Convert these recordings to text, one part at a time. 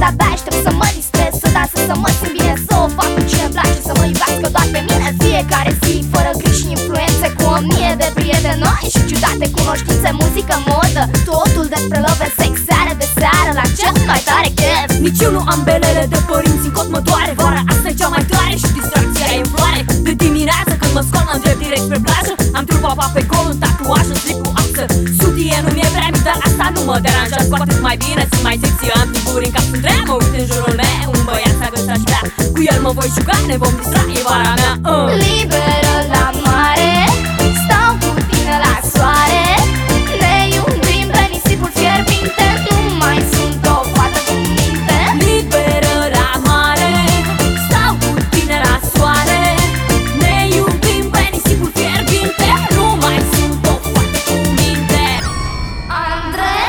de-abia aștept să mă distrez, să dansez, să mă simt bine, să o fac cu cine place, să mă iubească doar pe mine. Fiecare zi, fără griji și influențe, cu 1000 de prieteni noi și ciudate cunoștințe, muzică, modă, totul despre love and sex, seară de seară, la cel mai tare chef. Nici eu nu am belele de părinți în cot, mă doare. Vara asta e cea mai tare și distracția e în floare. De dimineață când mă scol, mă îndrept direct spre plajă. Am trupa pe gol, un tatuaj, un slip cu axă. Sudie nu mi-e prea mic, dar asta nu mă deranjează. Cu atât mai bine, sunt mai sexy, am figuri în cap, sunt rea. Mă uit în jurul meu, un băiat s-a găsit aș vrea. Cu el mă voi juca, ne vom distra, e vara mea. Liberă la mare, stau cu tine la soare, ne iubim pe nisipuri fierbinte, nu mai sunt o fată cu minte. Liberă la mare, stau cu tine la soare, ne iubim pe nisipuri fierbinte, nu mai sunt o fată cu minte. Andrei?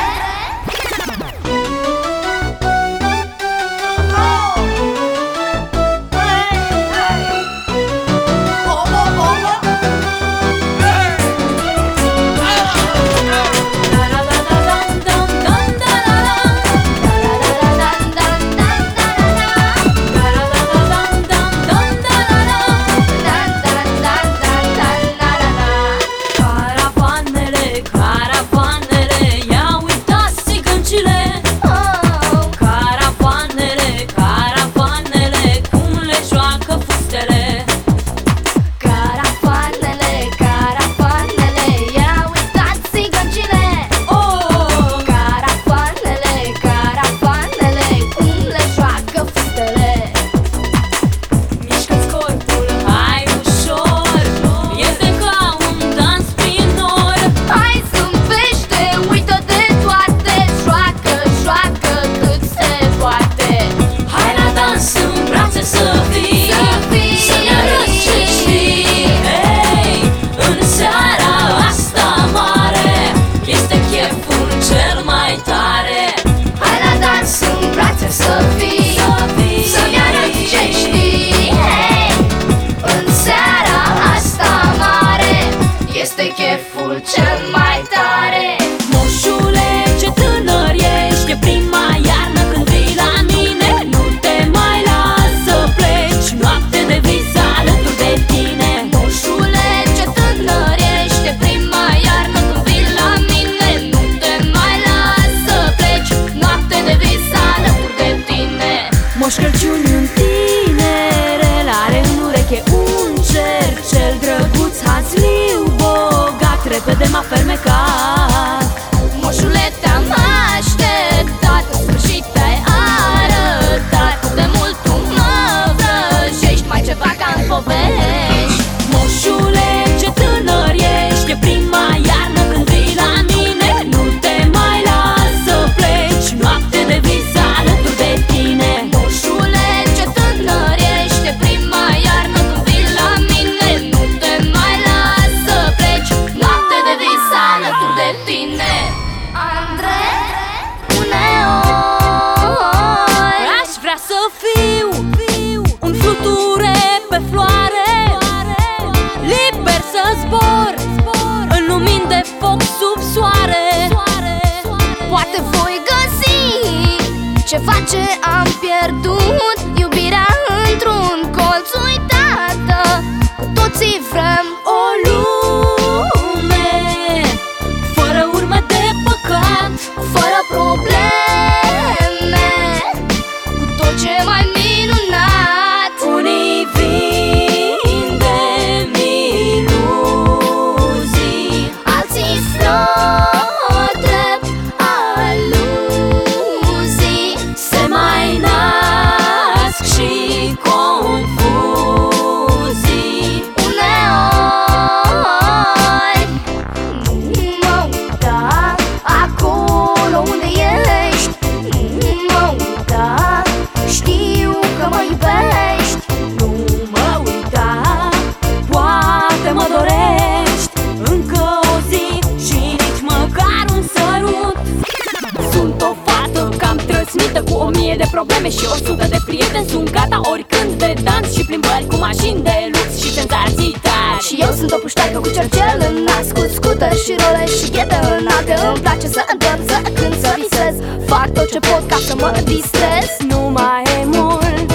Cheful cel mai tare. Moșule, ce tânăr ești, e prima iarnă când vii la mine. Nu te mai las să pleci, noapte de vis alături de tine. Moșule, ce tânăr ești, e prima iarnă când vii la mine. Nu te mai las să pleci, noapte de vis alături de tine. Moș Crăciun în tinere, are în ureche un cer, cel drăguț, hazliu, bogat, repede m-a fermecat. Moșule, te-am așteptat, în sfârșit te-ai arătat. Cât de mult tu mă vrăjești, mai ceva ca în povești. Moșule, ce tânăr ești, e prima iarnă când vii la mine. Nu te mai las să pleci, noapte de vis alături de tine. Moșule, ce tânăr ești, e prima iarnă când vii la mine. Nu te mai las să pleci, noapte de vis alături de tine. Andrei? Uneori aș vrea să fiu un fluture pe floare, liber să zbor în lumini de foc sub soare. poate voi găsi ceva ce am pierdut, iubirea într-un colț uitată. Cu toții vrem O lume fără urme de păcat, fără probleme, cu tot ce mai minunat. unii vin de iluzii, Alții flori drept aluzii, se mai nasc și confuzii. uneori nu mă uita acolo unde ești, nu mă uita, știu că mă iubești. Nu mă uita, poate mă dorești încă o zi și nici măcar un sărut. Sunt o fată cam trăsnită cu 1000 de probleme și 100 de prieteni. Sunt gata oricând de dans și plimbări cu mașini de lux și senzații tari. Și eu sunt o puștoaică cu cercel în nas, cu scooter și role și ghete înalte. Îmi place să dorm, să cânt, să visez, fac tot ce pot ca să mă distrez. Nu mai e mult